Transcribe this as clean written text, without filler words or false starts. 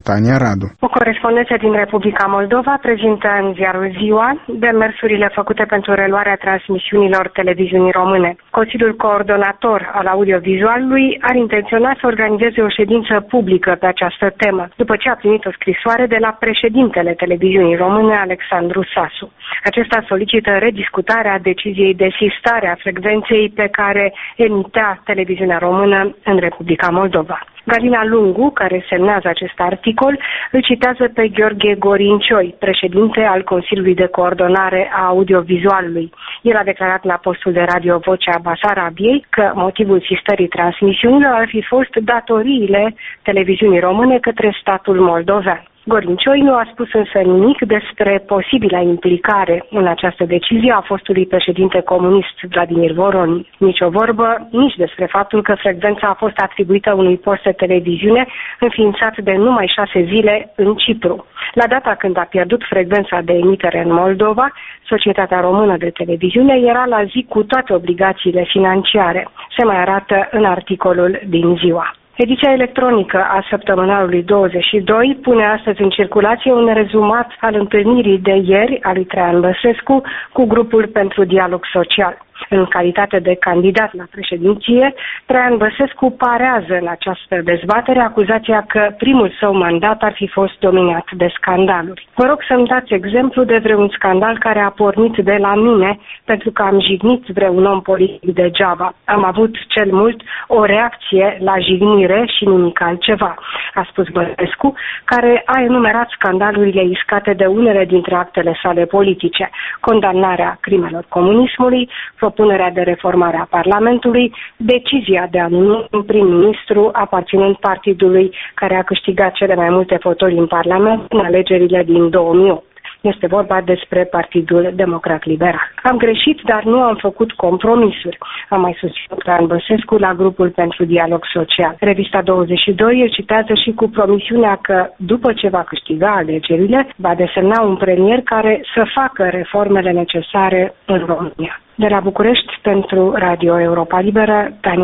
Tania Radu. O corespondență din Republica Moldova prezintă în ziarul Ziua demersurile făcute pentru reluarea transmisiunilor televiziunii române. Consiliul Coordonator al Audiovizualului ar intenționa să organizeze o ședință publică pe această temă, după ce a primit o scrisoare de la președintele televiziunii române, Alexandru Sasu. Acesta solicită rediscutarea deciziei de sistare a frecvenței pe care emitea televiziunea română în Republica Moldova. Galina Lungu, care semnează acest articol, îl citează pe Gheorghe Gorincioi, președinte al Consiliului de Coordonare a Audiovizualului. El a declarat la postul de radio Vocea Basarabiei că motivul sistării transmisiunilor ar fi fost datoriile televiziunii române către statul moldovean. Gorincioi nu a spus însă nimic despre posibila implicare în această decizie a fostului președinte comunist Vladimir Voroni. Nici o vorbă, nici despre faptul că frecvența a fost atribuită unui post de televiziune înființat de numai 6 zile în Cipru. La data când a pierdut frecvența de emitere în Moldova, Societatea Română de Televiziune era la zi cu toate obligațiile financiare. Se mai arată în articolul din Ziua. Ediția electronică a săptămânalului 22 pune astăzi în circulație un rezumat al întâlnirii de ieri a lui Traian Băsescu cu grupul pentru dialog social. În calitate de candidat la președinție, Traian Băsescu parează în această dezbatere acuzația că primul său mandat ar fi fost dominat de scandaluri. Vă rog să-mi dați exemplu de vreun scandal care a pornit de la mine pentru că am jignit vreun om politic degeaba. Am avut cel mult o reacție la jignire și nimic altceva, a spus Băsescu, care a enumerat scandalurile iscate de unele dintre actele sale politice: condamnarea crimelor comunismului, propunerea de reformare a Parlamentului, decizia de a numi un prim-ministru aparținând partidului care a câștigat cele mai multe fotoli în Parlament în alegerile din 2008. Este vorba despre Partidul Democrat Liberal. Am greșit, dar nu am făcut compromisuri, a mai susținut Traian Băsescu la grupul pentru dialog social. Revista 22 îl citează și cu promisiunea că, după ce va câștiga alegerile, va desemna un premier care să facă reformele necesare în România. De la București, pentru Radio Europa Liberă, Tania